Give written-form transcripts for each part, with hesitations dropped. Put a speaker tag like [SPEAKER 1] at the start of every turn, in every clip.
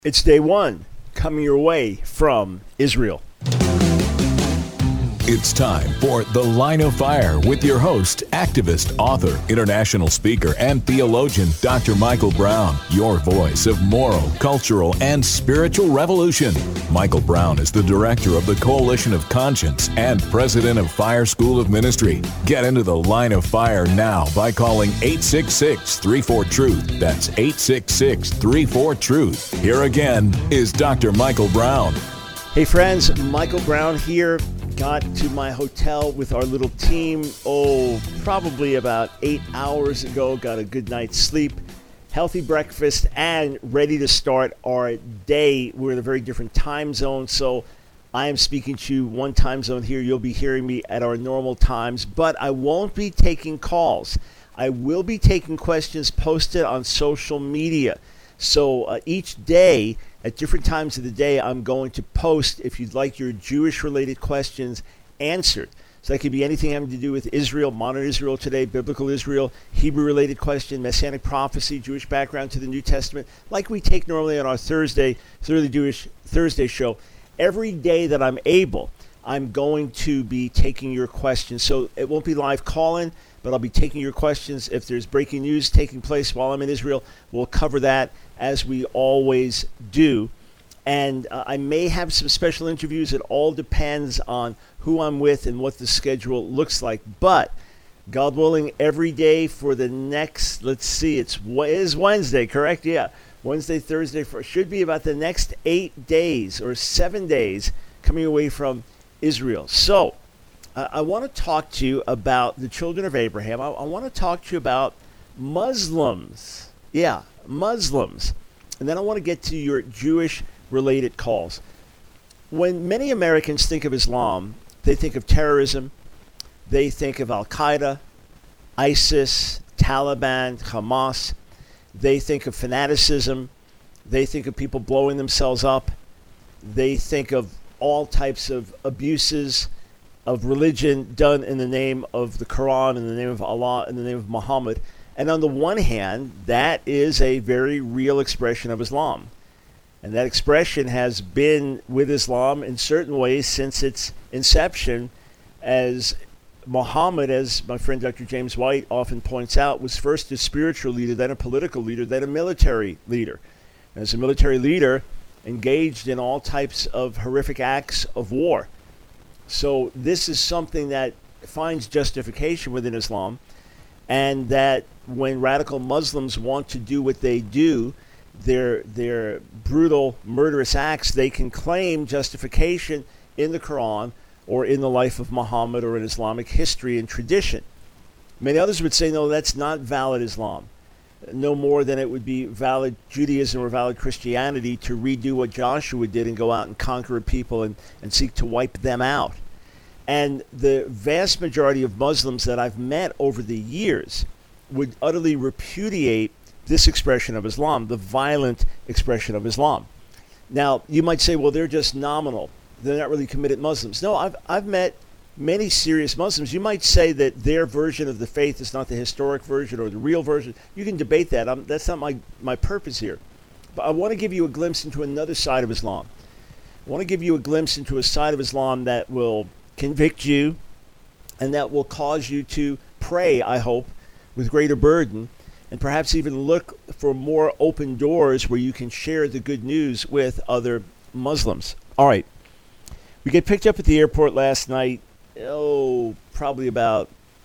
[SPEAKER 1] It's day one, coming your way from Israel.
[SPEAKER 2] It's time for The Line of Fire with your host, activist, author, international speaker, and theologian, Dr. Michael Brown, your voice of moral, cultural, and spiritual revolution. Michael Brown is the director of the Coalition of Conscience and president of Fire School of Ministry. Get into The Line of Fire now by calling 866-34-TRUTH. That's 866-34-TRUTH. Here again is Dr. Michael Brown.
[SPEAKER 1] Hey friends, Michael Brown here. Got to my hotel with our little team, probably about 8 hours ago. Got a good night's sleep, healthy breakfast, and ready to start our day. We're in a very different time zone, so I am speaking to you one time zone here. You'll be hearing me at our normal times, but I won't be taking calls. I will be taking questions posted on social media. So each day, at different times of the day, I'm going to post, if you'd like your Jewish-related questions answered. So that could be anything having to do with Israel, modern Israel today, biblical Israel, Hebrew-related question, Messianic prophecy, Jewish background to the New Testament, like we take normally on our Thursday Jewish Thursday show. Every day that I'm able, I'm going to be taking your questions. So it won't be live call-in, but I'll be taking your questions. If there's breaking news taking place while I'm in Israel, we'll cover that as we always do. And I may have some special interviews. It all depends on who I'm with and what the schedule looks like. But God willing, every day for the next, it is Wednesday, correct? Yeah. Wednesday, Thursday, should be about the next 8 days or 7 days coming away from Israel. So I want to talk to you about the children of Abraham. I want to talk to you about Muslims. Yeah, Muslims. And then I want to get to your Jewish-related calls. When many Americans think of Islam, they think of terrorism. They think of Al-Qaeda, ISIS, Taliban, Hamas. They think of fanaticism. They think of people blowing themselves up. They think of all types of abuses of religion done in the name of the Quran, in the name of Allah, in the name of Muhammad. And on the one hand, that is a very real expression of Islam. And that expression has been with Islam in certain ways since its inception, as Muhammad, as my friend Dr. James White often points out, was first a spiritual leader, then a political leader, then a military leader. And as a military leader, engaged in all types of horrific acts of war. So this is something that finds justification within Islam, and that when radical Muslims want to do what they do, their brutal, murderous acts, they can claim justification in the Quran or in the life of Muhammad or in Islamic history and tradition. Many others would say, no, that's not valid Islam. No more than it would be valid Judaism or valid Christianity to redo what Joshua did and go out and conquer a people and seek to wipe them out. And the vast majority of Muslims that I've met over the years would utterly repudiate this expression of Islam, the violent expression of Islam. Now, you might say, well, they're just nominal. They're not really committed Muslims. No, I've met many serious Muslims. You might say that their version of the faith is not the historic version or the real version. You can debate that. That's not my purpose here. But I want to give you a glimpse into another side of Islam. I want to give you a glimpse into a side of Islam that will convict you and that will cause you to pray, I hope, with greater burden, and perhaps even look for more open doors where you can share the good news with other Muslims. All right. We get picked up at the airport last night, probably about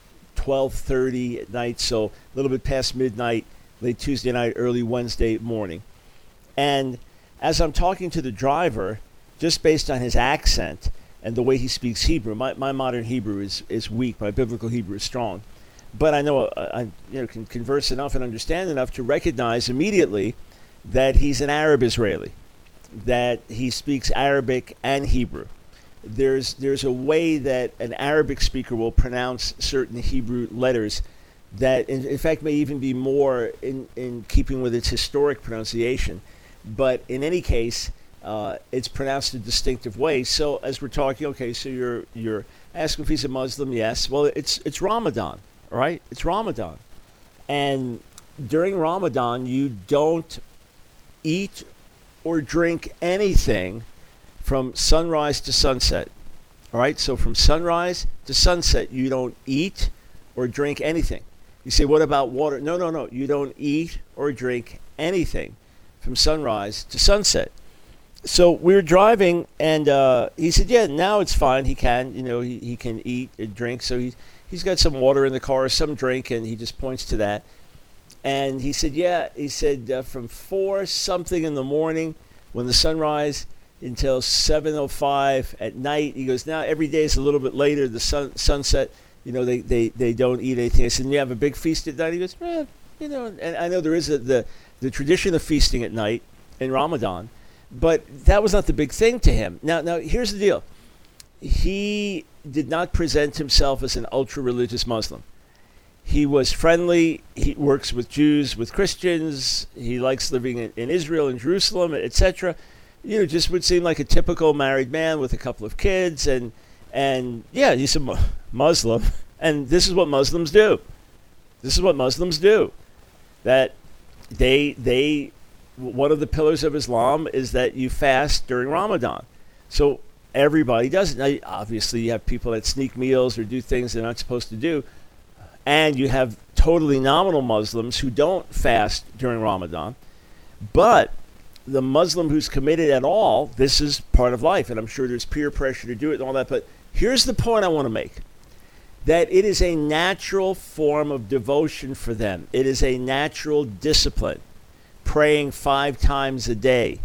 [SPEAKER 1] 12:30 at night, so a little bit past midnight, late Tuesday night, early Wednesday morning. And as I'm talking to the driver, just based on his accent and the way he speaks Hebrew, my modern Hebrew is weak, my biblical Hebrew is strong. But I know I can converse enough and understand enough to recognize immediately that he's an Arab Israeli, that he speaks Arabic and Hebrew. There's a way that an Arabic speaker will pronounce certain Hebrew letters that in fact may even be more in keeping with its historic pronunciation. But in any case, it's pronounced a distinctive way. So as we're talking, okay, so you're asking if he's a Muslim, yes. Well, it's Ramadan, all right? It's Ramadan. And during Ramadan, you don't eat or drink anything from sunrise to sunset. All right, so from sunrise to sunset, you don't eat or drink anything. You say, what about water? No. You don't eat or drink anything from sunrise to sunset. So we were driving, and he said, yeah, now it's fine. He can, he can eat and drink. So he's got some water in the car, some drink, and he just points to that. And he said, from 4 something in the morning when the sunrise until 7:05 at night. He goes, now every day is a little bit later, the sunset, they don't eat anything. I said, you have a big feast at night? He goes, and I know there is the tradition of feasting at night in Ramadan, but that was not the big thing to him. Now here's the deal. He did not present himself as an ultra-religious Muslim. He was friendly. He works with Jews, with Christians. He likes living in Israel and Jerusalem, etc. Just would seem like a typical married man with a couple of kids, and yeah, he's a Muslim, and this is what Muslims do. That they one of the pillars of Islam is that you fast during Ramadan. So everybody does it. Now, obviously, you have people that sneak meals or do things they're not supposed to do, and you have totally nominal Muslims who don't fast during Ramadan, but the Muslim who's committed at all, this is part of life, and I'm sure there's peer pressure to do it and all that, but here's the point I want to make, that it is a natural form of devotion for them. It is a natural discipline, praying 5 times a day.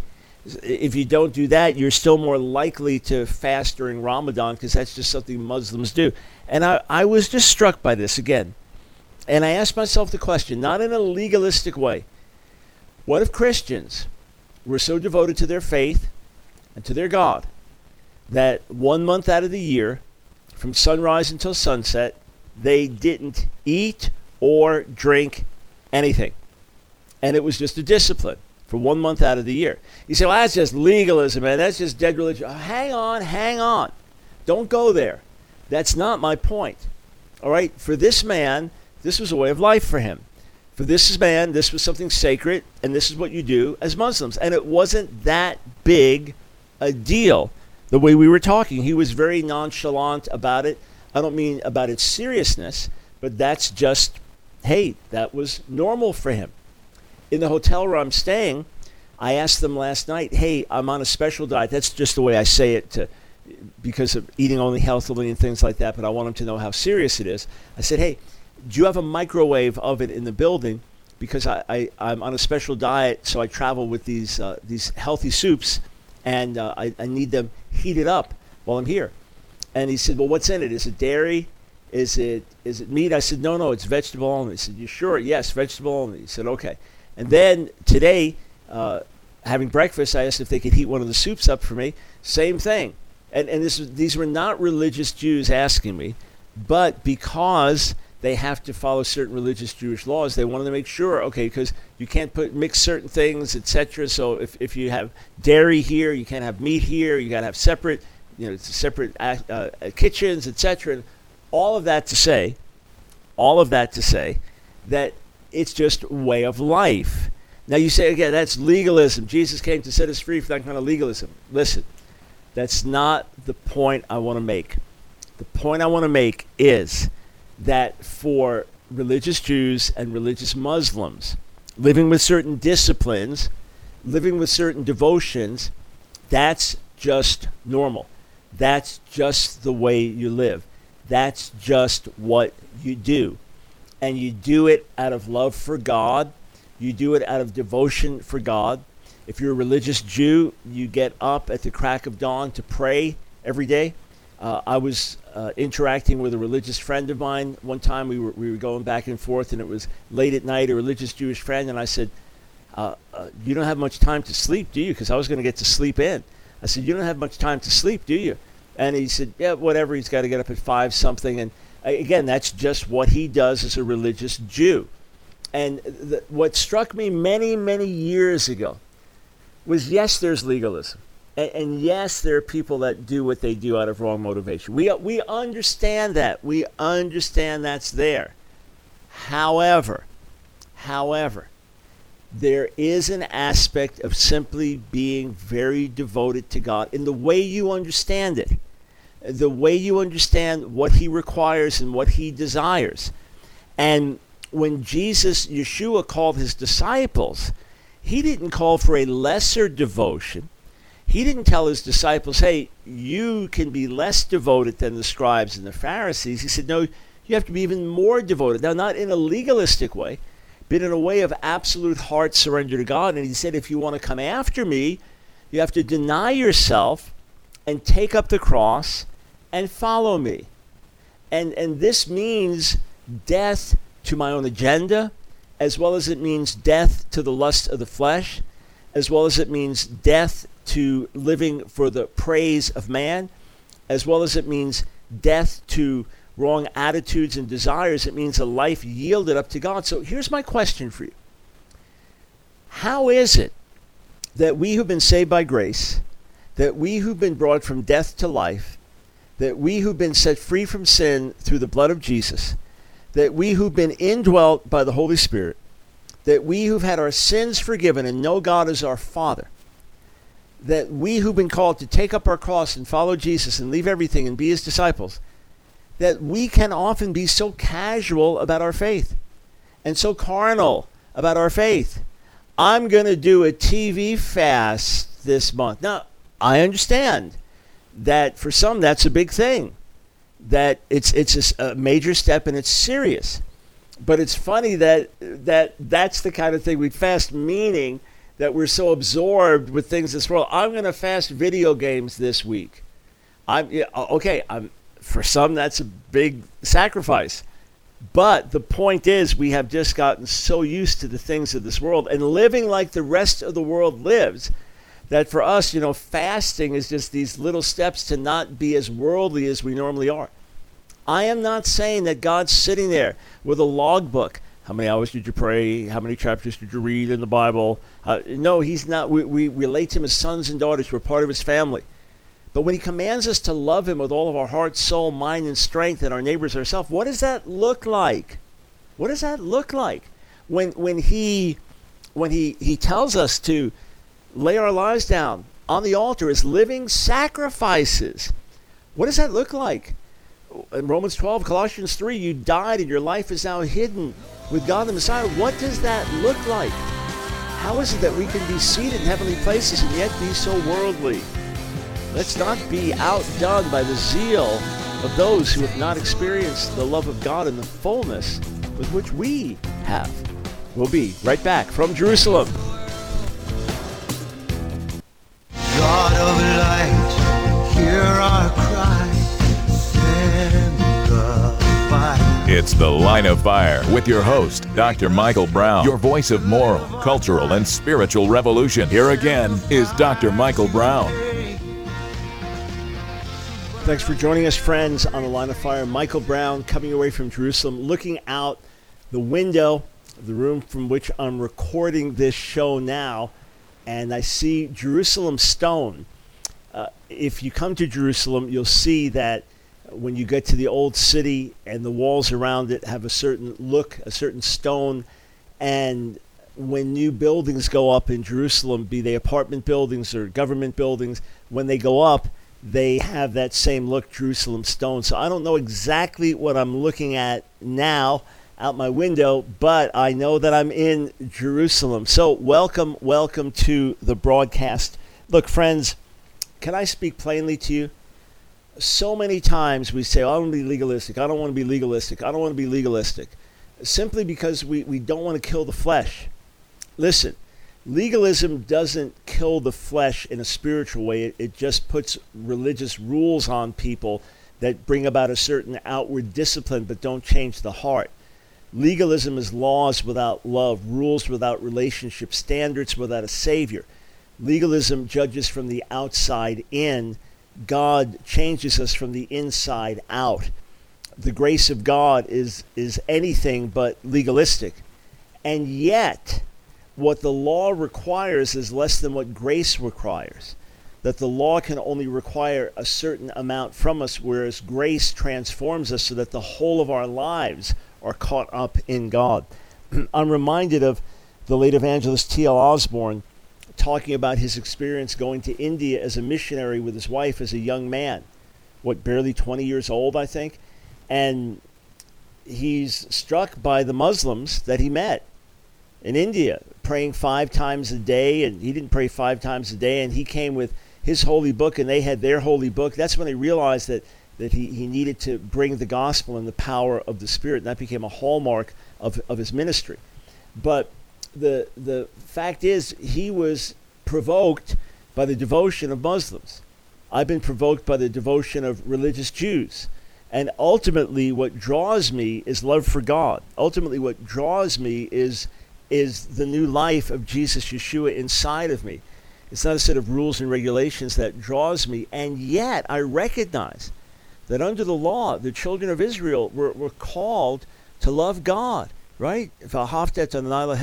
[SPEAKER 1] If you don't do that, you're still more likely to fast during Ramadan because that's just something Muslims do. And I was just struck by this again. And I asked myself the question, not in a legalistic way, what if Christians were so devoted to their faith and to their God that 1 month out of the year, from sunrise until sunset, they didn't eat or drink anything? And it was just a discipline for 1 month out of the year. You say, well, that's just legalism, man. That's just dead religion. Hang on. Don't go there. That's not my point. All right? For this man, this was a way of life for him. For this man, this was something sacred, and this is what you do as Muslims. And it wasn't that big a deal the way we were talking. He was very nonchalant about it. I don't mean about its seriousness, but that's just, hey, that was normal for him. In the hotel where I'm staying, I asked them last night, hey, I'm on a special diet. That's just the way I say it because of eating only healthily and things like that, but I want them to know how serious it is. I said, hey, do you have a microwave oven in the building? Because I'm on a special diet, so I travel with these healthy soups, and I need them heated up while I'm here. And he said, well, what's in it? Is it dairy? Is it meat? I said, no, it's vegetable only. He said, you sure? Yes, vegetable only. He said, okay. And then today, having breakfast, I asked if they could heat one of the soups up for me. Same thing. And these were not religious Jews asking me, but because they have to follow certain religious Jewish laws, they wanted to make sure, okay, because you can't mix certain things, etc. So if you have dairy here, you can't have meat here. You got to have separate, separate kitchens, etc. All of that to say that it's just a way of life. Now you say, again, that's legalism. Jesus came to set us free from that kind of legalism. Listen, that's not the point I want to make. The point I want to make is that for religious Jews and religious Muslims, living with certain disciplines, living with certain devotions, that's just normal. That's just the way you live. That's just what you do. And you do it out of love for God. You do it out of devotion for God. If you're a religious Jew, you get up at the crack of dawn to pray every day. I was interacting with a religious friend of mine one time. We were going back and forth, and it was late at night, a religious Jewish friend, and I said, you don't have much time to sleep, do you? Because I was going to get to sleep in. I said, you don't have much time to sleep, do you? And he said, yeah, whatever. He's got to get up at 5 something. And again, that's just what he does as a religious Jew. And what struck me many, many years ago was, yes, there's legalism. And yes, there are people that do what they do out of wrong motivation. We understand that. We understand that's there. However, there is an aspect of simply being very devoted to God in the way you understand it, the way you understand what he requires and what he desires. And when Yeshua called his disciples, he didn't call for a lesser devotion. He didn't tell his disciples, hey, you can be less devoted than the scribes and the Pharisees. He said, no, you have to be even more devoted. Now, not in a legalistic way, but in a way of absolute heart surrender to God. And he said, if you want to come after me, you have to deny yourself and take up the cross and follow me. And this means death to my own agenda, as well as it means death to the lust of the flesh, as well as it means death to living for the praise of man, as well as it means death to wrong attitudes and desires. It means a life yielded up to God. So here's my question for you. How is it that we who've been saved by grace, that we who've been brought from death to life, that we who've been set free from sin through the blood of Jesus, that we who've been indwelt by the Holy Spirit, that we who've had our sins forgiven and know God as our Father, that we who've been called to take up our cross and follow Jesus and leave everything and be his disciples, that we can often be so casual about our faith and so carnal about our faith. I'm going to do a TV fast this month. Now, I understand that for some that's a big thing, that it's a major step and it's serious. But it's funny that's the kind of thing we fast, meaning that we're so absorbed with things this world. I'm going to fast video games this week. For some, that's a big sacrifice. But the point is, we have just gotten so used to the things of this world and living like the rest of the world lives, that for us, fasting is just these little steps to not be as worldly as we normally are. I am not saying that God's sitting there with a logbook. How many hours did you pray? How many chapters did you read in the Bible? No, he's not. We relate to him as sons and daughters. We're part of his family. But when he commands us to love him with all of our heart, soul, mind, and strength, and our neighbors ourselves, what does that look like? What does that look like? When he tells us to lay our lives down on the altar as living sacrifices, what does that look like? In Romans 12, Colossians 3, you died and your life is now hidden with God the Messiah. What does that look like? How is it that we can be seated in heavenly places and yet be so worldly? Let's not be outdone by the zeal of those who have not experienced the love of God in the fullness with which we have. We'll be right back from Jerusalem.
[SPEAKER 3] God of light, hear our cry, send the fire.
[SPEAKER 2] It's The Line of Fire with your host, Dr. Michael Brown, your voice of moral, cultural, and spiritual revolution. Here again is Dr. Michael Brown.
[SPEAKER 1] Thanks for joining us, friends, on The Line of Fire. Michael Brown coming away from Jerusalem, looking out the window of the room from which I'm recording this show now, and I see Jerusalem stone. If you come to Jerusalem, you'll see that when you get to the old city and the walls around it have a certain look, a certain stone, and when new buildings go up in Jerusalem, be they apartment buildings or government buildings, when they go up, they have that same look, Jerusalem stone. So I don't know exactly what I'm looking at now out my window, but I know that I'm in Jerusalem. So welcome to the broadcast. Look, friends, can I speak plainly to you? So many times we say, I want to be legalistic. I don't want to be legalistic. I don't want to be legalistic. Simply because we don't want to kill the flesh. Listen, legalism doesn't kill the flesh in a spiritual way. It just puts religious rules on people that bring about a certain outward discipline but don't change the heart. Legalism is laws without love, rules without relationship, standards without a savior. Legalism judges from the outside in. God changes us from the inside out. The grace of God is anything but legalistic. And yet, what the law requires is less than what grace requires. That the law can only require a certain amount from us, whereas grace transforms us so that the whole of our lives are caught up in God. I'm reminded of the late evangelist T.L. Osborne, talking about his experience going to India as a missionary with his wife as a young man, barely 20 years old, I think. And he's struck by the Muslims that he met in India, praying 5 times a day, and he didn't pray 5 times a day, and he came with his holy book, and they had their holy book. That's when he realized that he needed to bring the gospel and the power of the Spirit, and that became a hallmark of his ministry. But the fact is, he was provoked by the devotion of Muslims. I've been provoked by the devotion of religious Jews. And ultimately, what draws me is love for God. Ultimately, what draws me is the new life of Jesus Yeshua inside of me. It's not a set of rules and regulations that draws me. And yet, I recognize that under the law, the children of Israel were called to love God. Right? You'll love the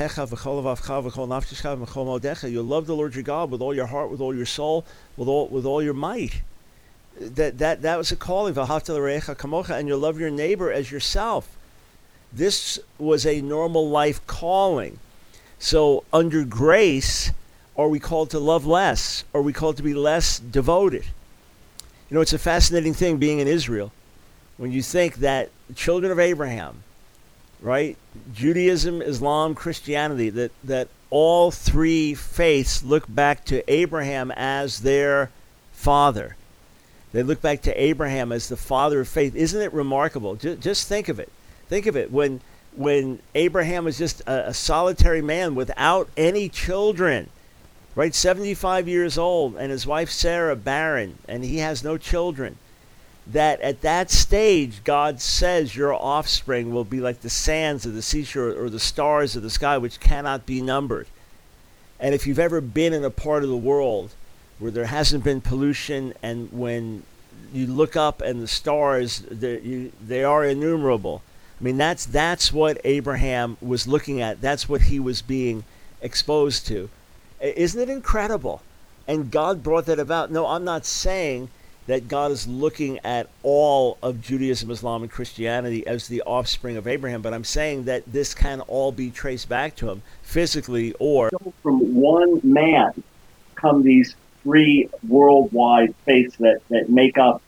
[SPEAKER 1] Lord your God with all your heart, with all your soul, with all your might. That was a calling. And you'll love your neighbor as yourself. This was a normal life calling. So under grace, are we called to love less? Are we called to be less devoted? You know, it's a fascinating thing being in Israel when you think that the children of Abraham, right? Judaism, Islam, Christianity, that all 3 faiths look back to Abraham as their father. They look back to Abraham as the father of faith. Isn't it remarkable? Just think of it. Think of it. When Abraham was just a solitary man without any children, right? 75 years old, and his wife Sarah barren, and he has no children. That at that stage, God says your offspring will be like the sands of the seashore or the stars of the sky, which cannot be numbered. And if you've ever been in a part of the world where there hasn't been pollution, and when you look up and the stars, they are innumerable. I mean, that's what Abraham was looking at. That's what he was being exposed to. Isn't it incredible? And God brought that about. No, I'm not saying that God is looking at all of Judaism, Islam, and Christianity as the offspring of Abraham, but I'm saying that this can all be traced back to him physically or...
[SPEAKER 4] From one man come these 3 worldwide faiths that make up,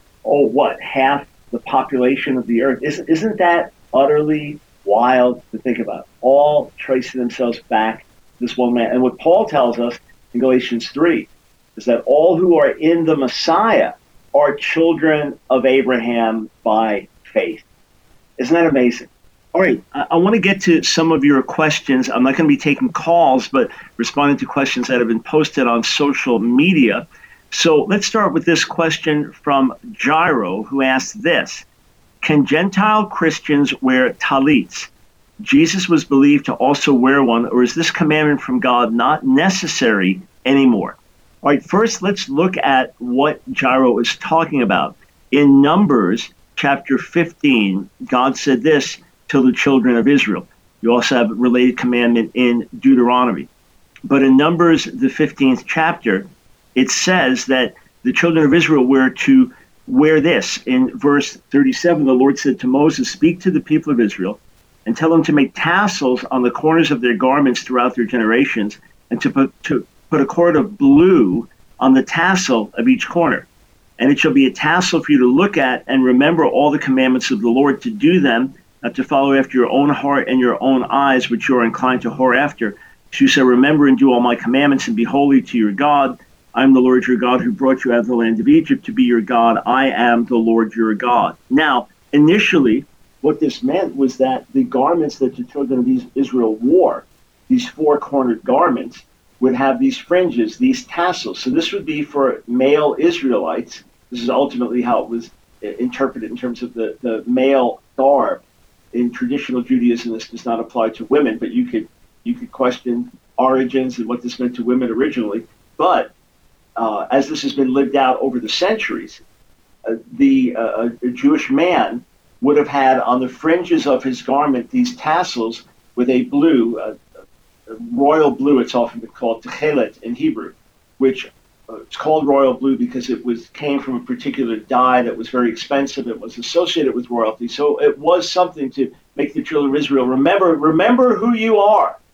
[SPEAKER 4] half the population of the earth. Isn't that utterly wild to think about? All tracing themselves back to this one man. And what Paul tells us in Galatians 3 is that all who are in the Messiah are children of Abraham by faith. Isn't that amazing? All right, I want to get to some of your questions. I'm not going to be taking calls, but responding to questions that have been posted on social media. So let's start with this question from Gyro, who asked this. Can Gentile Christians wear talits? Jesus was believed to also wear one, or is this commandment from God not necessary anymore? All right, first let's look at what Gyro is talking about. In Numbers chapter 15, God said this to the children of Israel. You also have a related commandment in Deuteronomy. But in Numbers, the 15th chapter, it says that the children of Israel were to wear this. In verse 37, the Lord said to Moses, "Speak to the people of Israel and tell them to make tassels on the corners of their garments throughout their generations, and to put a cord of blue on the tassel of each corner. And it shall be a tassel for you to look at and remember all the commandments of the Lord, to do them, not to follow after your own heart and your own eyes, which you are inclined to whore after. So you shall remember and do all my commandments and be holy to your God. I am the Lord your God who brought you out of the land of Egypt to be your God. I am the Lord your God." Now, initially, what this meant was that the garments that the children of Israel wore, these 4-cornered garments, would have these fringes, these tassels. So this would be for male Israelites. This is ultimately how it was interpreted in terms of the male garb. In traditional Judaism, this does not apply to women, but you could question origins and what this meant to women originally. But as this has been lived out over the centuries, a Jewish man would have had on the fringes of his garment these tassels with a blue, royal blue, it's often been called techelet in Hebrew, which it's called royal blue because it came from a particular dye that was very expensive. It was associated with royalty. So it was something to make the children of Israel remember who you are.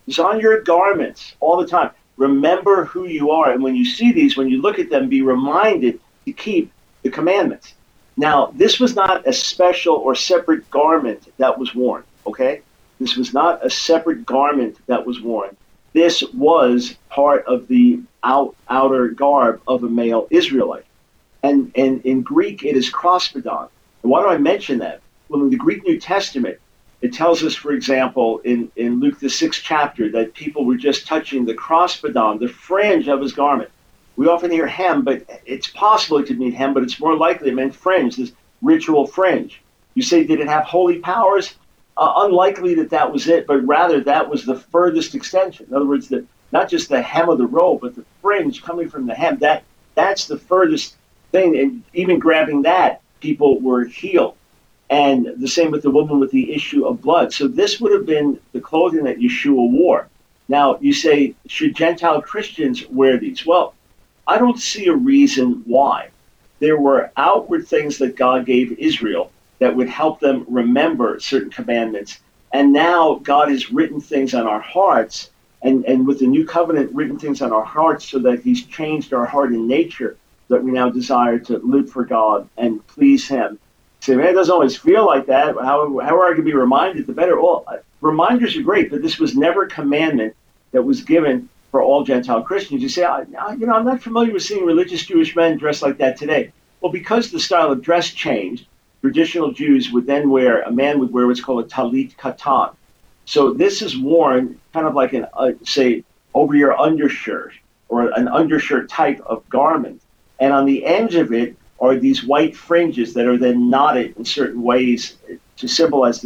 [SPEAKER 4] It's on your garments all the time. Remember who you are. And when you see these, when you look at them, be reminded to keep the commandments. Now, this was not a special or separate garment that was worn, okay? This was not a separate garment that was worn. This was part of the outer garb of a male Israelite. And in Greek, it is crospedon. And why do I mention that? Well, in the Greek New Testament, it tells us, for example, in Luke the 6th chapter, that people were just touching the crospedon, the fringe of his garment. We often hear hem, but it's possible it could mean hem, but it's more likely it meant fringe, this ritual fringe. You say, did it have holy powers? Unlikely that was it, but rather that was the furthest extension. In other words, not just the hem of the robe, but the fringe coming from the hem. That's the furthest thing, and even grabbing that, people were healed. And the same with the woman with the issue of blood. So this would have been the clothing that Yeshua wore. Now, you say, should Gentile Christians wear these? Well, I don't see a reason why. There were outward things that God gave Israel that would help them remember certain commandments. And now God has written things on our hearts, and with the new covenant, written things on our hearts so that he's changed our heart and nature, that we now desire to live for God and please him. Say, man, it doesn't always feel like that. However I can be reminded, the better. Well, reminders are great, but this was never a commandment that was given for all Gentile Christians. You say, I'm not familiar with seeing religious Jewish men dressed like that today. Well, because the style of dress changed, traditional Jews would then a man would wear what's called a talit katan. So this is worn kind of like say, over your undershirt, or an undershirt type of garment. And on the ends of it are these white fringes that are then knotted in certain ways to symbolize the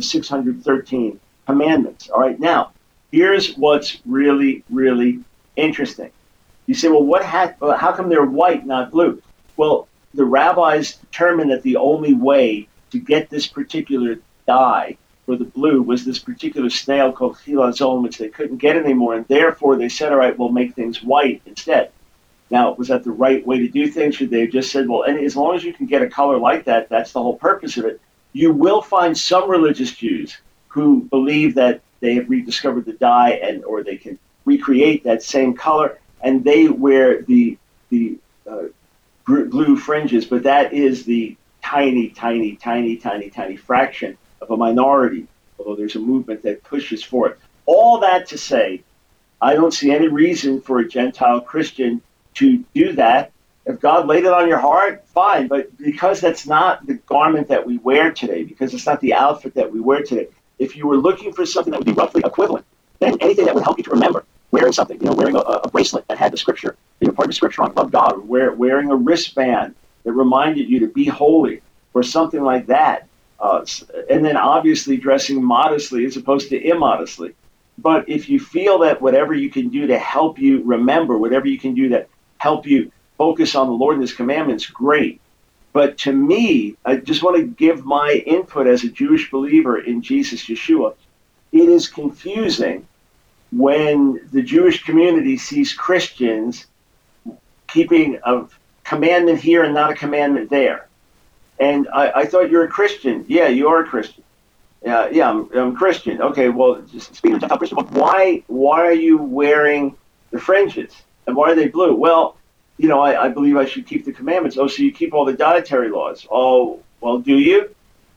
[SPEAKER 4] 613 commandments. All right, now, here's what's really, really interesting. You say, well, how come they're white, not blue? Well, the rabbis determined that the only way to get this particular dye for the blue was this particular snail called chilazon, which they couldn't get anymore, and therefore they said, all right, we'll make things white instead. Now, was that the right way to do things? Should they have just said, well, and as long as you can get a color like that, that's the whole purpose of it. You will find some religious Jews who believe that they have rediscovered the dye or they can recreate that same color, and they wear the blue fringes, but that is the tiny fraction of a minority, although there's a movement that pushes for it. All that to say, I don't see any reason for a Gentile Christian to do that. If God laid it on your heart, fine, but because that's not the garment that we wear today, because it's not the outfit that we wear today, if you were looking for something that would be roughly equivalent, then anything that would help you to remember, wearing something, wearing a bracelet that had the scripture, part of the scripture on love God, or wearing a wristband that reminded you to be holy, or something like that. And then obviously dressing modestly as opposed to immodestly. But if you feel that whatever you can do to help you remember, whatever you can do to help you focus on the Lord and his commandments, great. But to me, I just want to give my input as a Jewish believer in Jesus Yeshua. It is confusing when the Jewish community sees Christians keeping a commandment here and not a commandment there. And I thought you're a Christian. Yeah, you are a Christian. Yeah, I'm Christian. Okay, well, just speaking of Gentile Christian, why are you wearing the fringes? And why are they blue? Well, I believe I should keep the commandments. Oh, so you keep all the dietary laws. Oh, well, do you?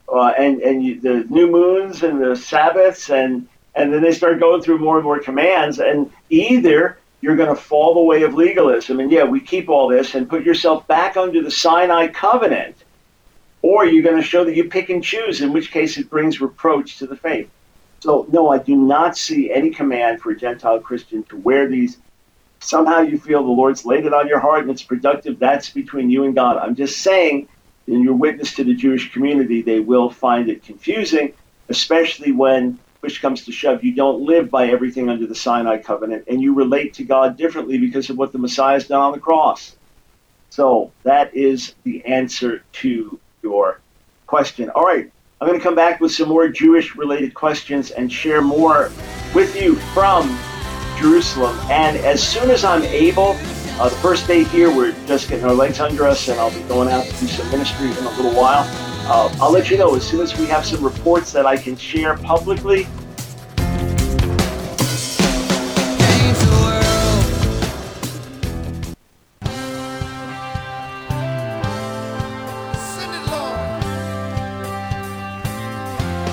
[SPEAKER 4] The new moons and the Sabbaths, and then they start going through more and more commands, and either you're going to fall the way of legalism, and we keep all this, and put yourself back under the Sinai covenant, or you're going to show that you pick and choose, in which case it brings reproach to the faith. So, no, I do not see any command for a Gentile Christian to wear these. Somehow you feel the Lord's laid it on your heart and it's productive. That's between you and God. I'm just saying, in your witness to the Jewish community, they will find it confusing, especially when push comes to shove. You don't live by everything under the Sinai covenant, and you relate to God differently because of what the Messiah has done on the cross. So that is the answer to your question. All right, I'm going to come back with some more Jewish-related questions and share more with you from Jerusalem. And as soon as I'm able, the first day here, we're just getting our legs under us, and I'll be going out to do some ministry in a little while. I'll let you know as soon as we have some reports that I can share publicly.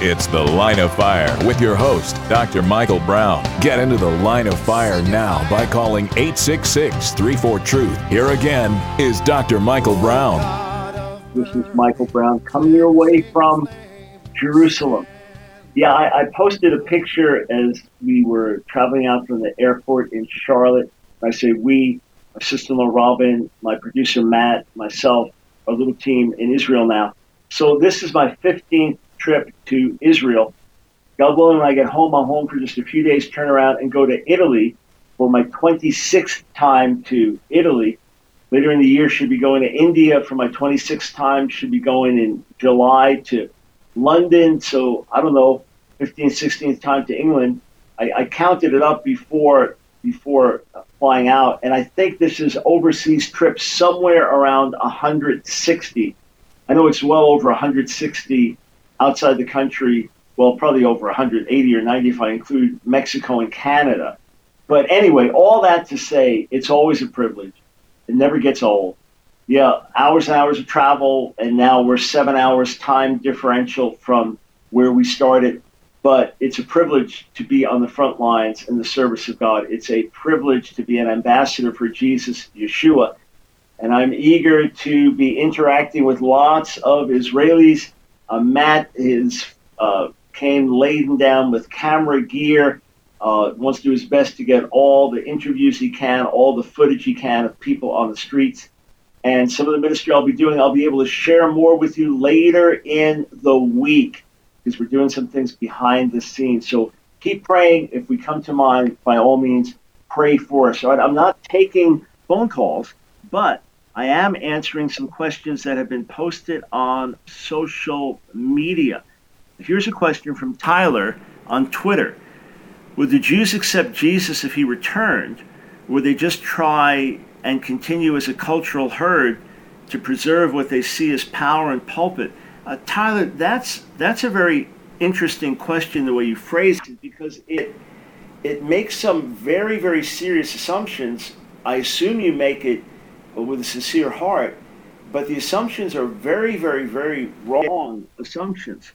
[SPEAKER 2] It's The Line of Fire with your host, Dr. Michael Brown. Get into the Line of Fire now by calling 866-34-TRUTH. Here again is Dr. Michael Brown.
[SPEAKER 4] This is Michael Brown coming your way from Jerusalem. Yeah, I posted a picture as we were traveling out from the airport in Charlotte. I say we, my sister-in-law Robin, my producer Matt, myself, our little team in Israel now. So this is my 15th trip to Israel. God willing, when I get home, I'm home for just a few days, turn around and go to Italy for my 26th time to Italy. Later in the year, should be going to India for my 26th time, should be going in July to London. So I don't know, 15th, 16th time to England. I counted it up before flying out, and I think this is overseas trips somewhere around 160. I know it's well over 160 outside the country, well, probably over 180 or 90 if I include Mexico and Canada. But anyway, all that to say, it's always a privilege. It never gets old. Yeah, hours and hours of travel, and now we're 7 hours time differential from where we started. But it's a privilege to be on the front lines in the service of God. It's a privilege to be an ambassador for Jesus, Yeshua. And I'm eager to be interacting with lots of Israelis. Matt came laden down with camera gear, wants to do his best to get all the interviews he can, all the footage he can of people on the streets. And some of the ministry I'll be doing, I'll be able to share more with you later in the week, because we're doing some things behind the scenes. So keep praying. If we come to mind, by all means, pray for us. So I'm not taking phone calls, but I am answering some questions that have been posted on social media. Here's a question from Tyler on Twitter. Would the Jews accept Jesus if he returned? Or would they just try and continue as a cultural herd to preserve what they see as power and pulpit? Tyler, that's a very interesting question, the way you phrased it, because it makes some very, very serious assumptions. I assume you make it with a sincere heart, but the assumptions are very, very, very wrong assumptions.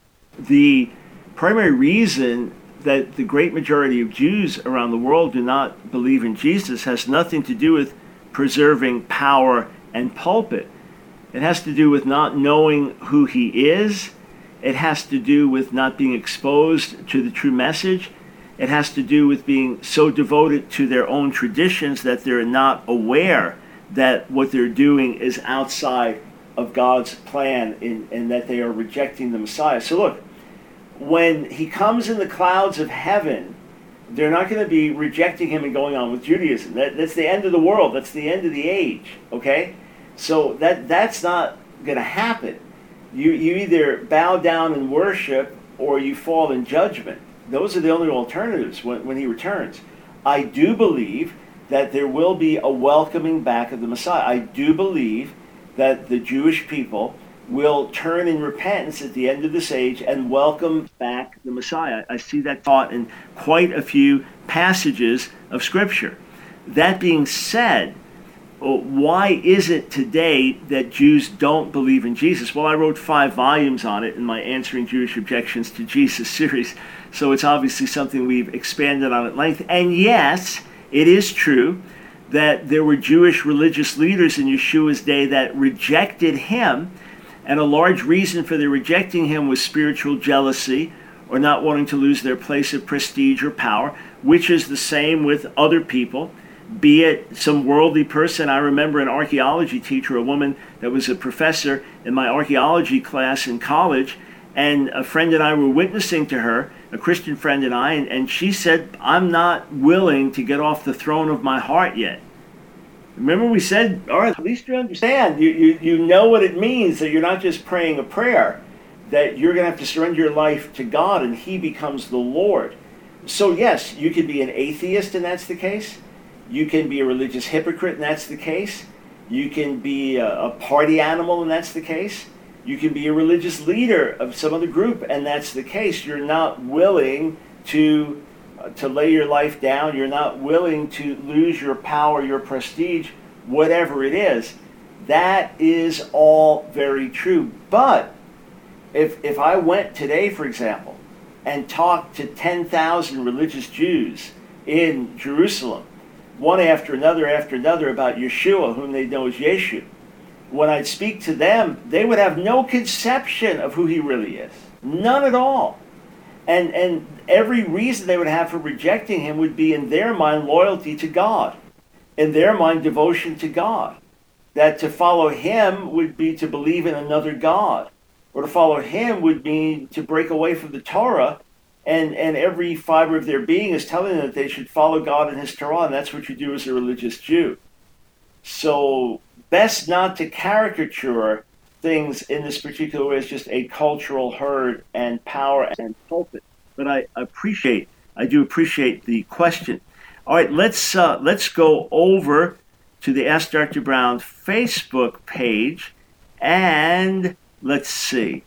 [SPEAKER 4] The primary reason that the great majority of Jews around the world do not believe in Jesus has nothing to do with preserving power and pulpit. It has to do with not knowing who he is. It has to do with not being exposed to the true message. It has to do with being so devoted to their own traditions that they're not aware that what they're doing is outside of God's plan and that they are rejecting the Messiah. So look, when he comes in the clouds of heaven, they're not going to be rejecting him and going on with Judaism. That's the end of the world. That's the end of the age, okay? So that's not going to happen. You either bow down and worship or you fall in judgment. Those are the only alternatives when he returns. I do believe that there will be a welcoming back of the Messiah. I do believe that the Jewish people will turn in repentance at the end of this age and welcome back the Messiah. I see that taught in quite a few passages of Scripture. That being said, why is it today that Jews don't believe in Jesus? Well, I wrote 5 volumes on it in my Answering Jewish Objections to Jesus series, so it's obviously something we've expanded on at length. And yes, it is true that there were Jewish religious leaders in Yeshua's day that rejected him, and a large reason for their rejecting him was spiritual jealousy or not wanting to lose their place of prestige or power, which is the same with other people, be it some worldly person. I remember an archaeology teacher, a woman that was a professor in my archaeology class in college, and a friend and I were witnessing to her, a Christian friend and I, and she said, I'm not willing to get off the throne of my heart yet. Remember we said, all right, at least you understand, you know what it means, that you're not just praying a prayer, that you're going to have to surrender your life to God and he becomes the Lord. So yes, you can be an atheist and that's the case. You can be a religious hypocrite and that's the case. You can be a party animal and that's the case. You can be a religious leader of some other group and that's the case. You're not willing to lay your life down. You're not willing to lose your power, your prestige, whatever it is. That is all very true. But
[SPEAKER 1] If I went today, for example, and talked to 10,000 religious Jews in Jerusalem, one after another about Yeshua, whom they know as Yeshu, when I'd speak to them, they would have no conception of who he really is. None at all. And every reason they would have for rejecting him would be, in their mind, loyalty to God. In their mind, devotion to God. That to follow him would be to believe in another God. Or to follow him would mean to break away from the Torah, and every fiber of their being is telling them that they should follow God and his Torah, and that's what you do as a religious Jew. So, best not to caricature things in this particular way as just a cultural herd and power and pulpit. But I do appreciate the question. All right, let's go over to the Ask Dr. Brown Facebook page, and let's see.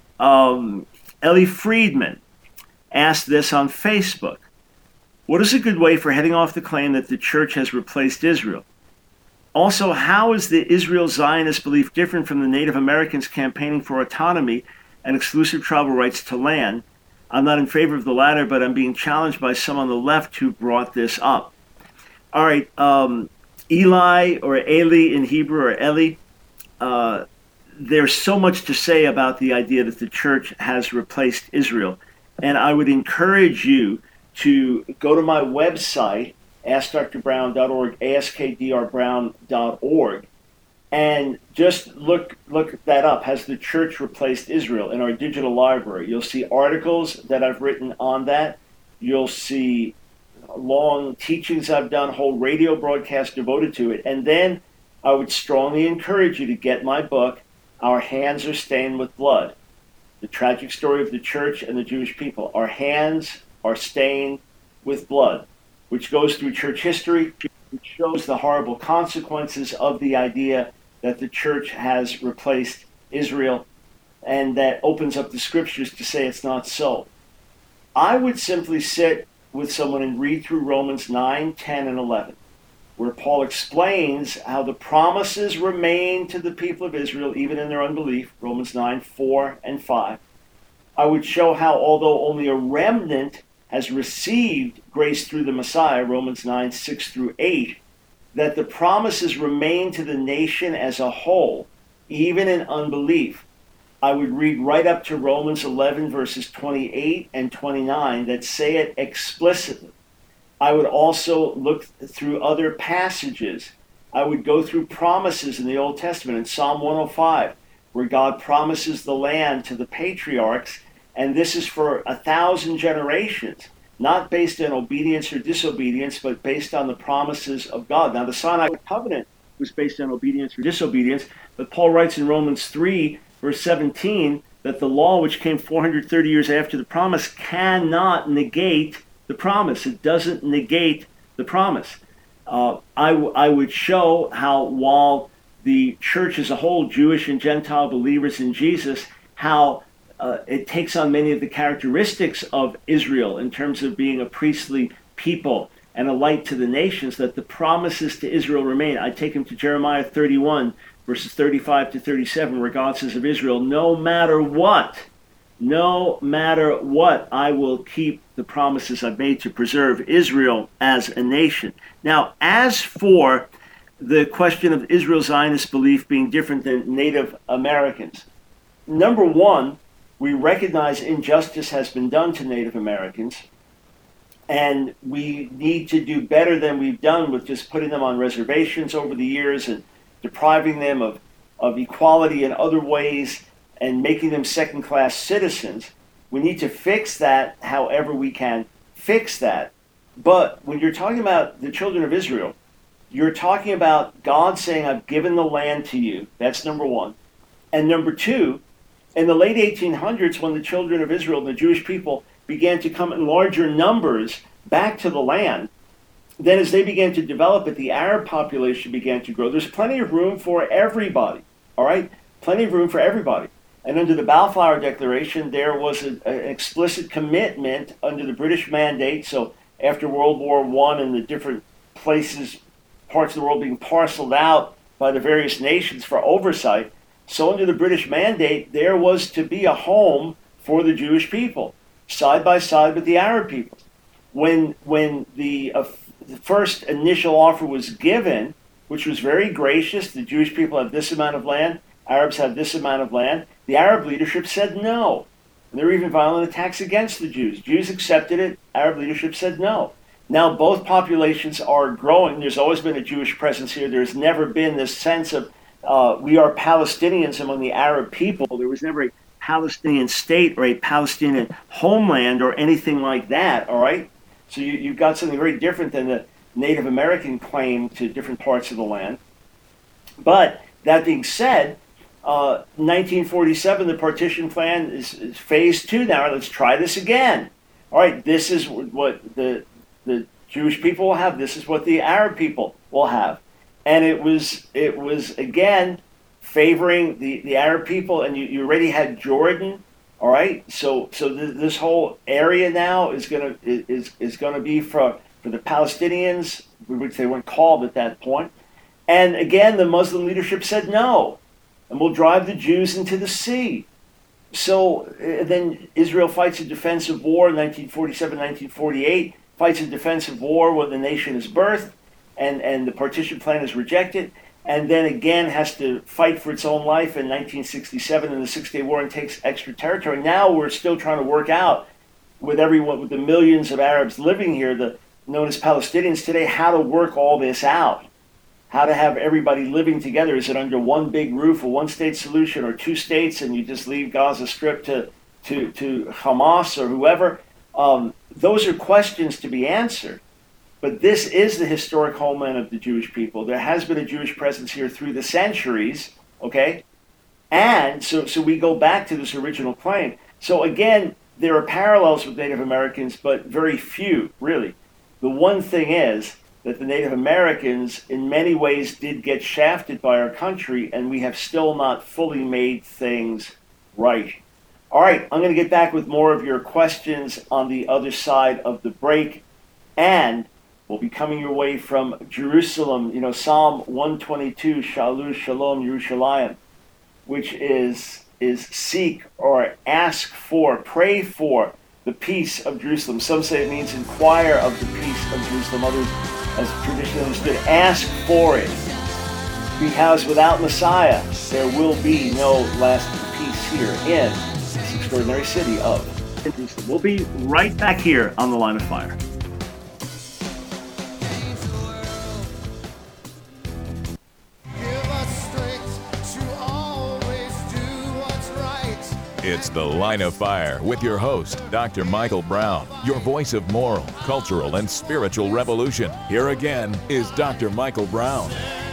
[SPEAKER 1] Ellie Friedman asked this on Facebook. What is a good way for heading off the claim that the church has replaced Israel? Also, how is the Israel Zionist belief different from the Native Americans campaigning for autonomy and exclusive tribal rights to land? I'm not in favor of the latter, but I'm being challenged by some on the left who brought this up. All right, Eli, or Eli in Hebrew, or Eli, there's so much to say about the idea that the church has replaced Israel. And I would encourage you to go to my website, askdrbrown.org, askdrbrown.org, and just look that up. Has the church replaced Israel? In our digital library, you'll see articles that I've written on that. You'll see long teachings I've done, whole radio broadcasts devoted to it. And then I would strongly encourage you to get my book, Our Hands Are Stained with Blood, The Tragic Story of the Church and the Jewish People. Our hands are stained with blood, which goes through church history, which shows the horrible consequences of the idea that the church has replaced Israel, and that opens up the scriptures to say it's not so. I would simply sit with someone and read through Romans 9, 10, and 11, where Paul explains how the promises remain to the people of Israel, even in their unbelief, Romans 9, 4, and 5. I would show how, although only a remnant has received grace through the Messiah, Romans 9, 6 through 8, that the promises remain to the nation as a whole, even in unbelief. I would read right up to Romans 11, verses 28 and 29 that say it explicitly. I would also look through other passages. I would go through promises in the Old Testament, in Psalm 105, where God promises the land to the patriarchs, and this is for 1,000 generations, not based on obedience or disobedience, but based on the promises of God. Now, the Sinai covenant was based on obedience or disobedience, but Paul writes in Romans 3, verse 17, that the law, which came 430 years after the promise, cannot negate the promise. It doesn't negate the promise. I would show how, while the church as a whole, Jewish and Gentile believers in Jesus, how it takes on many of the characteristics of Israel in terms of being a priestly people and a light to the nations, that the promises to Israel remain. I take him to Jeremiah 31, verses 35 to 37, where God says of Israel, no matter what, I will keep the promises I've made to preserve Israel as a nation. Now, as for the question of Israel's Zionist belief being different than Native Americans, number one, we recognize injustice has been done to Native Americans, and we need to do better than we've done with just putting them on reservations over the years and depriving them of equality in other ways and making them second-class citizens. We need to fix that however we can fix that. But when you're talking about the children of Israel, you're talking about God saying, I've given the land to you. That's number one. And number two, in the late 1800s, when the children of Israel and the Jewish people began to come in larger numbers back to the land, then as they began to develop it, the Arab population began to grow. There's plenty of room for everybody, all right? Plenty of room for everybody. And under the Balfour Declaration, there was an explicit commitment under the British mandate. So after World War I and the different places, parts of the world being parceled out by the various nations for oversight,
[SPEAKER 4] So under the British mandate, there was to be a home for the Jewish people, side by side with the Arab people. When the first initial offer was given, which was very gracious, the Jewish people have this amount of land, Arabs have this amount of land, the Arab leadership said no. And there were even violent attacks against the Jews. Jews accepted it, Arab leadership said no. Now both populations are growing. There's always been a Jewish presence here. There's never been this sense of we are Palestinians among the Arab people. There was never a Palestinian state or a Palestinian homeland or anything like that, all right? So you've got something very different than the Native American claim to different parts of the land. But that being said, 1947, the partition plan is phase 2 now. Let's try this again. All right, this is what the Jewish people will have. This is what the Arab people will have. And it was again favoring the Arab people, and you already had Jordan. All right, so this whole area now is gonna be for the Palestinians, which they weren't called at that point. And again, the Muslim leadership said no, and we'll drive the Jews into the sea. So then Israel fights a defensive war in 1947, 1948, fights a defensive war when the nation is birthed, and the partition plan is rejected, and then again has to fight for its own life in 1967 in the Six-Day War and takes extra territory. Now we're still trying to work out with everyone, with the millions of Arabs living here, known as Palestinians today, how to work all this out. How to have everybody living together. Is it under one big roof, a one-state solution, or two states, and you just leave Gaza Strip to Hamas or whoever? Those are questions to be answered. But this is the historic homeland of the Jewish people. There has been a Jewish presence here through the centuries, okay? And so we go back to this original claim. So again, there are parallels with Native Americans, but very few, really. The one thing is that the Native Americans, in many ways, did get shafted by our country, and we have still not fully made things right. All right, I'm going to get back with more of your questions on the other side of the break, and we'll be coming your way from Jerusalem, Psalm 122, Shalu Shalom Yerushalayim, which is seek or ask for, pray for the peace of Jerusalem. Some say it means inquire of the peace of Jerusalem. Others, as traditionally understood, ask for it. Because without Messiah, there will be no lasting peace here in this extraordinary city of Jerusalem. We'll be right back here on The Line of Fire.
[SPEAKER 2] It's The Line of Fire with your host, Dr. Michael Brown, your voice of moral, cultural, and spiritual revolution. Here again is Dr. Michael Brown.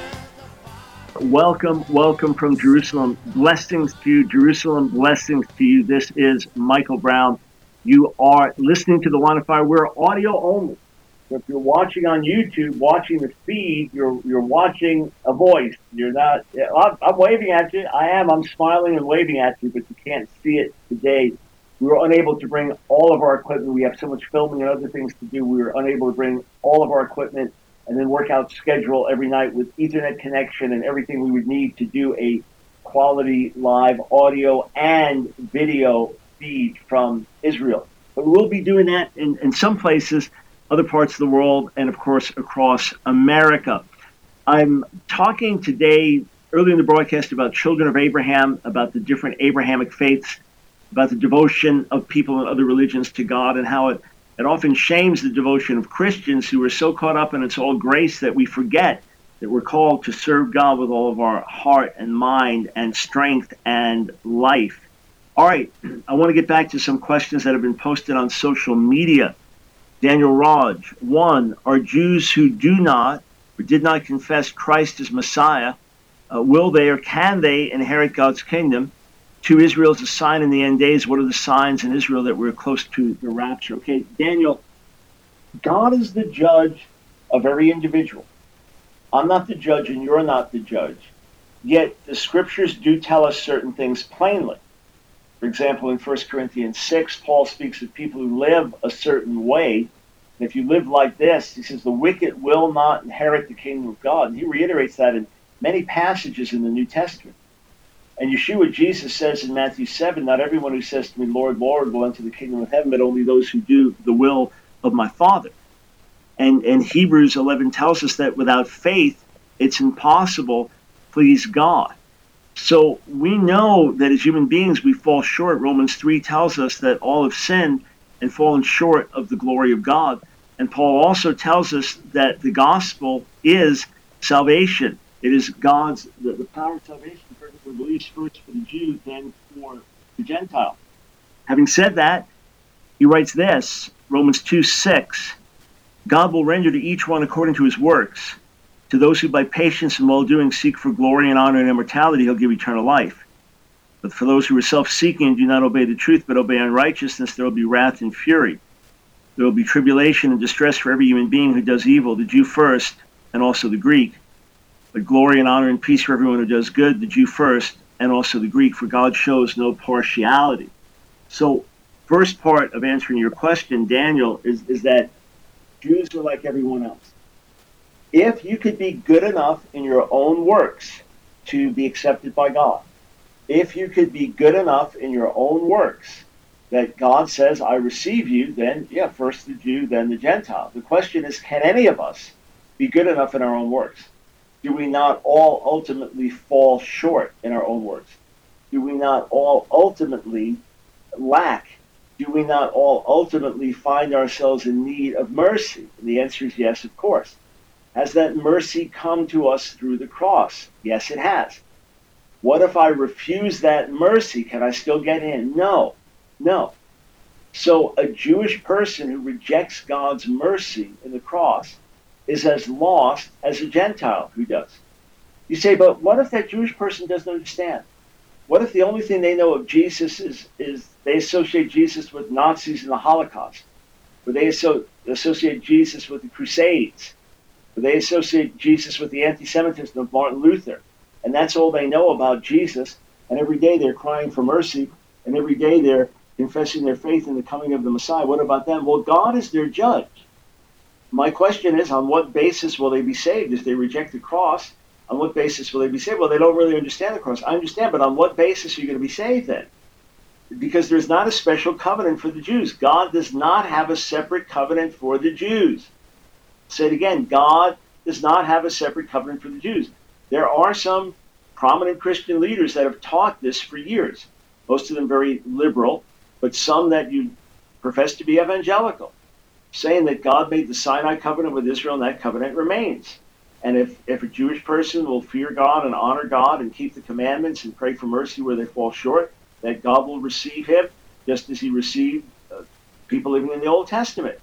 [SPEAKER 4] Welcome from Jerusalem. Blessings to you, Jerusalem. Blessings to you. This is Michael Brown. You are listening to The Line of Fire. We're audio only. So if you're watching on YouTube, watching the feed, you're watching a voice. You're not. I'm waving at you. I am. I'm smiling and waving at you, but you can't see it today. We were unable to bring all of our equipment. We have so much filming and other things to do. We were unable to bring all of our equipment and then work out schedule every night with Ethernet connection and everything we would need to do a quality live audio and video feed from Israel. But we'll be doing that in some places, other parts of the world, and of course across America. I'm talking today, early in the broadcast, about children of Abraham, about the different Abrahamic faiths, about the devotion of people in other religions to God, and how it often shames the devotion of Christians who are so caught up in it's all grace that we forget that we're called to serve God with all of our heart and mind and strength and life. All right, I want to get back to some questions that have been posted on social media. Daniel Raj, 1, are Jews who do not or did not confess Christ as Messiah, will they or can they inherit God's kingdom? 2, Israel is a sign in the end days. What are the signs in Israel that we're close to the rapture? Okay, Daniel, God is the judge of every individual. I'm not the judge and you're not the judge. Yet the scriptures do tell us certain things plainly. For example, in 1 Corinthians 6, Paul speaks of people who live a certain way. And if you live like this, he says, the wicked will not inherit the kingdom of God. And he reiterates that in many passages in the New Testament. And Yeshua, Jesus says in Matthew 7, not everyone who says to me, Lord, Lord, will enter the kingdom of heaven, but only those who do the will of my Father. And Hebrews 11 tells us that without faith, it's impossible to please God. So we know that as human beings, we fall short. Romans 3 tells us that all have sinned and fallen short of the glory of God. And Paul also tells us that the gospel is salvation. It is God's, the power of salvation for everyone who believes, first for the Jew, then for the Gentile. Having said that, he writes this, Romans 2:6, God will render to each one according to his works. To those who by patience and well-doing seek for glory and honor and immortality, he'll give eternal life. But for those who are self-seeking and do not obey the truth but obey unrighteousness, there will be wrath and fury. There will be tribulation and distress for every human being who does evil, the Jew first and also the Greek. But glory and honor and peace for everyone who does good, the Jew first and also the Greek, for God shows no partiality. So, first part of answering your question, Daniel, is that Jews are like everyone else. If you could be good enough in your own works to be accepted by God, if you could be good enough in your own works that God says, I receive you, then, yeah, first the Jew, then the Gentile. The question is, can any of us be good enough in our own works? Do we not all ultimately fall short in our own works? Do we not all ultimately lack? Do we not all ultimately find ourselves in need of mercy? And the answer is yes, of course. Has that mercy come to us through the cross? Yes, it has. What if I refuse that mercy? Can I still get in? No. So a Jewish person who rejects God's mercy in the cross is as lost as a Gentile who does. You say, but what if that Jewish person doesn't understand? What if the only thing they know of Jesus is they associate Jesus with Nazis and the Holocaust? Or they associate Jesus with the Crusades? Or they associate Jesus with the anti-Semitism of Martin Luther? And that's all they know about Jesus. And every day they're crying for mercy. And every day they're confessing their faith in the coming of the Messiah. What about them? Well, God is their judge. My question is, on what basis will they be saved? If they reject the cross, on what basis will they be saved? Well, they don't really understand the cross. I understand, but on what basis are you going to be saved then? Because there's not a special covenant for the Jews. God does not have a separate covenant for the Jews. Say it again, God does not have a separate covenant for the Jews. There are some prominent Christian leaders that have taught this for years. Most of them very liberal, but some that you profess to be evangelical, saying that God made the Sinai covenant with Israel and that covenant remains. And if a Jewish person will fear God and honor God and keep the commandments and pray for mercy where they fall short, that God will receive him just as he received people living in the Old Testament.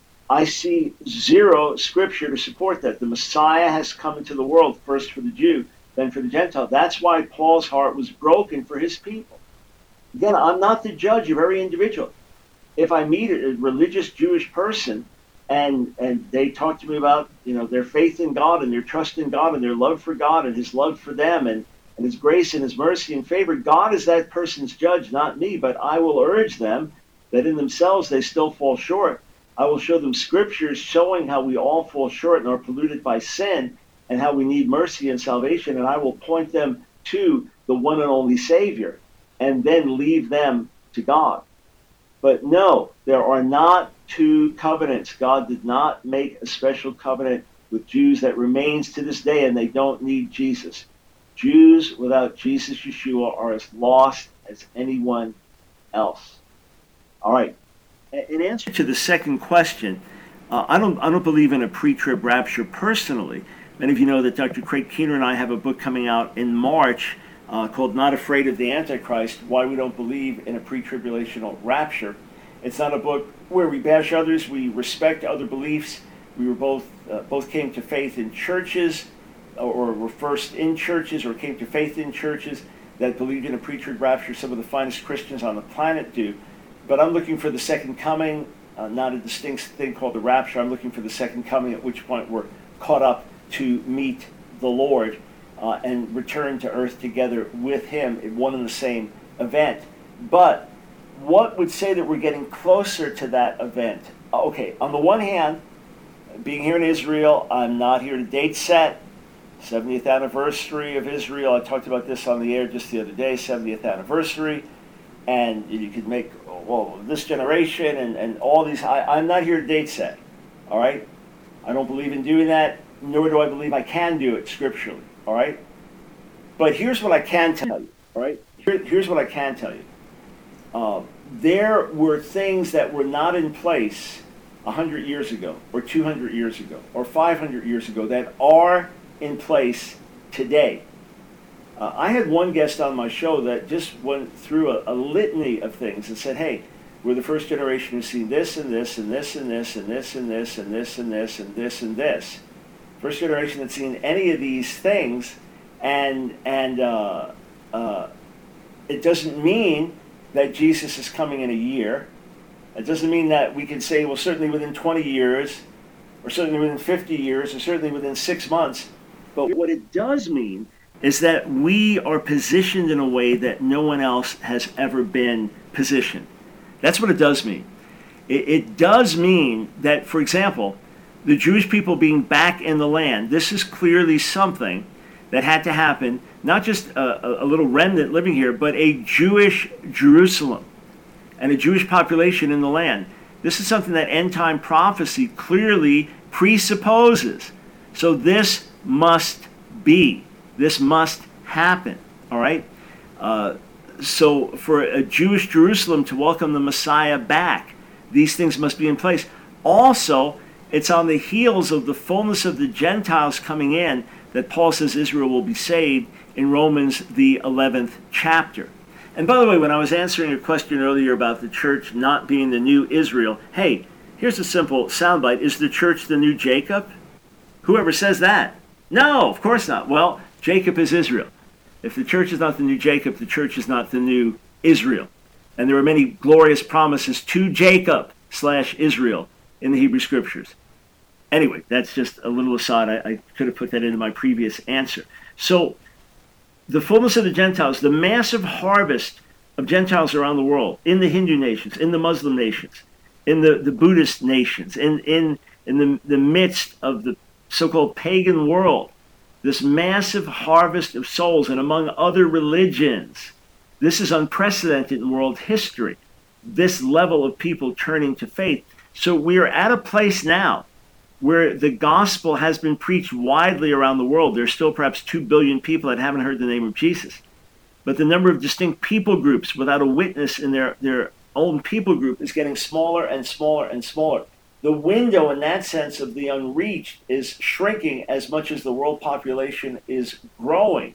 [SPEAKER 4] I see zero scripture to support that. The Messiah has come into the world first for the Jew, then for the Gentile. That's why Paul's heart was broken for his people. Again, I'm not the judge of every individual. If I meet a religious Jewish person and they talk to me about their faith in God and their trust in God and their love for God and his love for them and his grace and his mercy and favor, God is that person's judge, not me. But I will urge them that in themselves they still fall short. I will show them scriptures showing how we all fall short and are polluted by sin and how we need mercy and salvation. And I will point them to the one and only Savior and then leave them to God. But no, there are not two covenants. God did not make a special covenant with Jews that remains to this day, and they don't need Jesus. Jews without Jesus Yeshua are as lost as anyone else. All right. In answer to the second question, I don't believe in a pre-trib rapture personally. Many of you know that Dr. Craig Keener and I have a book coming out in March called Not Afraid of the Antichrist, Why We Don't Believe in a Pre-Tribulational Rapture. It's not a book where we bash others. We respect other beliefs. We were both came to faith in churches or were first in churches or came to faith in churches that believed in a pre-trib rapture. Some of the finest Christians on the planet do. But I'm looking for the second coming, not a distinct thing called the rapture. I'm looking for the second coming, at which point we're caught up to meet the Lord and return to earth together with him in one and the same event. But what would say that we're getting closer to that event? Okay, on the one hand, being here in Israel, I'm not here to date set.
[SPEAKER 1] 70th anniversary of Israel. I talked about this on the air just the other day, 70th anniversary. And you could make, well, this generation and all these. I'm not here to date set, all right? I don't believe in doing that, nor do I believe I can do it scripturally, all right? But here's what I can tell you, all right? Here's what I can tell you. There were things that were not in place 100 years ago, or 200 years ago, or 500 years ago that are in place today. I had one guest on my show that just went through a litany of things and said, hey, we're the first generation who's seen this and this and this and this and this and this and this and this and this and this. First generation that's seen any of these things, and it doesn't mean that Jesus is coming in a year. It doesn't mean that we can say, well, certainly within 20 years, or certainly within 50 years, or certainly within 6 months. But what it does mean is that we are positioned in a way that no one else has ever been positioned. That's what it does mean. It does mean that, for example, the Jewish people being back in the land, this is clearly something that had to happen, not just a little remnant living here, but a Jewish Jerusalem and a Jewish population in the land. This is something that end-time prophecy clearly presupposes. So this must be. This must happen, all right? So for a Jewish Jerusalem to welcome the Messiah back, these things must be in place. Also, it's on the heels of the fullness of the Gentiles coming in that Paul says Israel will be saved in Romans, the 11th chapter. And by the way, when I was answering a question earlier about the church not being the new Israel, hey, here's a simple soundbite. Is the church the new Jacob? Whoever says that? No, of course not. Well, Jacob is Israel. If the church is not the new Jacob, the church is not the new Israel. And there are many glorious promises to Jacob/Israel in the Hebrew Scriptures. Anyway, that's just a little aside. I could have put that into my previous answer. So, the fullness of the Gentiles, the massive harvest of Gentiles around the world, in the Hindu nations, in the Muslim nations, in the Buddhist nations, in the midst of the so-called pagan world, this massive harvest of souls, and among other religions, this is unprecedented in world history, this level of people turning to faith. So we are at a place now where the gospel has been preached widely around the world. There's still perhaps 2 billion people that haven't heard the name of Jesus. But the number of distinct people groups without a witness in their own people group is getting smaller and smaller and smaller. The window, in that sense, of the unreached is shrinking as much as the world population is growing.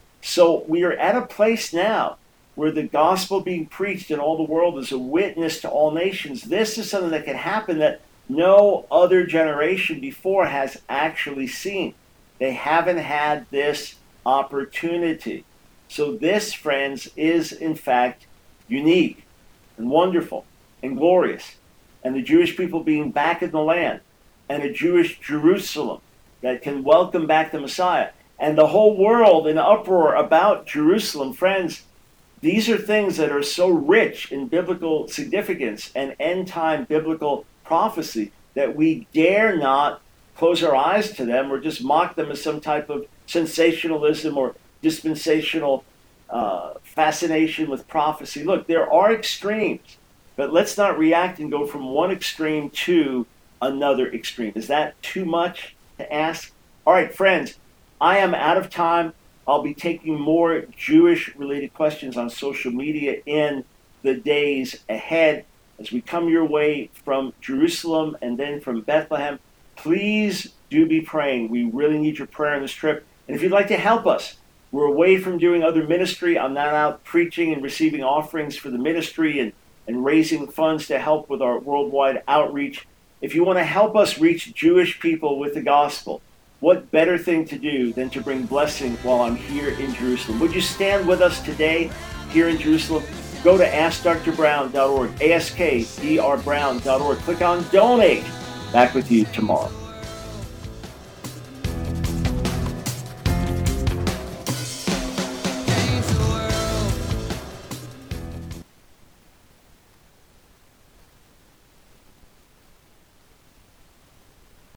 [SPEAKER 1] So we are at a place now where the gospel being preached in all the world is a witness to all nations. This is something that can happen that no other generation before has actually seen. They haven't had this opportunity. So this, friends, is in fact unique and wonderful and glorious. And the Jewish people being back in the land, and a Jewish Jerusalem that can welcome back the Messiah, and the whole world in uproar about Jerusalem. Friends, these are things that are so rich in biblical significance and end-time biblical prophecy that we dare not close our eyes to them or just mock them as some type of sensationalism or dispensational fascination with prophecy. Look, there are extremes. But let's not react and go from one extreme to another extreme. Is that too much to ask? All right, friends, I am out of time. I'll be taking more Jewish-related questions on social media in the days ahead. As we come your way from Jerusalem and then from Bethlehem, please do be praying. We really need your prayer on this trip. And if you'd like to help us, we're away from doing other ministry. I'm not out preaching and receiving offerings for the ministry and raising funds to help with our worldwide outreach. If you want to help us reach Jewish people with the gospel, what better thing to do than to bring blessing while I'm here in Jerusalem? Would you stand with us today here in Jerusalem? Go to AskDrBrown.org, AskDrBrown.org. Click on Donate. Back with you tomorrow.